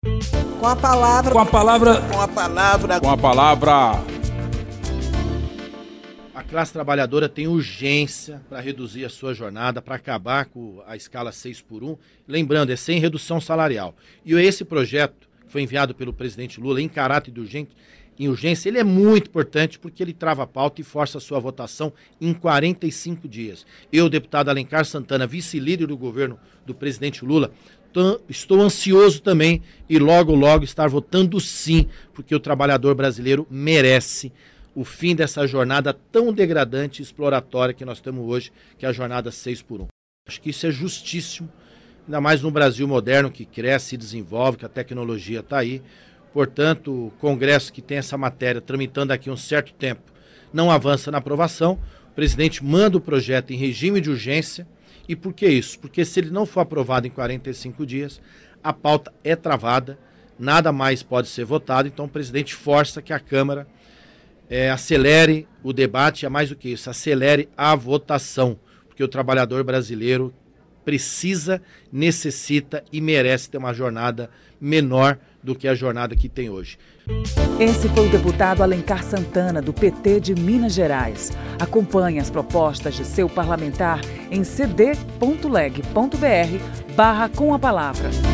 Com a palavra. Com a palavra. Com a palavra. Com a palavra. A classe trabalhadora tem urgência para reduzir a sua jornada, para acabar com a escala 6x1. Lembrando, é sem redução salarial. E esse projeto, que foi enviado pelo presidente Lula em caráter de urgência, ele é muito importante porque ele trava a pauta e força a sua votação em 45 dias. Eu, deputado Alencar Santana, vice-líder do governo do presidente Lula, estou ansioso também e logo estar votando sim, porque o trabalhador brasileiro merece o fim dessa jornada tão degradante e exploratória que nós temos hoje, que é a jornada 6x1. Acho que isso é justíssimo, ainda mais no Brasil moderno que cresce e desenvolve, que a tecnologia está aí. Portanto, o Congresso que tem essa matéria tramitando aqui um certo tempo não avança na aprovação, o presidente manda o projeto em regime de urgência. E por que isso? Porque se ele não for aprovado em 45 dias, a pauta é travada, nada mais pode ser votado, então o presidente força que a Câmara acelere o debate, é mais do que isso, acelere a votação, porque o trabalhador brasileiro precisa, necessita e merece ter uma jornada menor do que a jornada que tem hoje. Esse foi o deputado Alencar Santana, do PT de Minas Gerais. Acompanhe as propostas de seu parlamentar em cd.leg.br/com a palavra.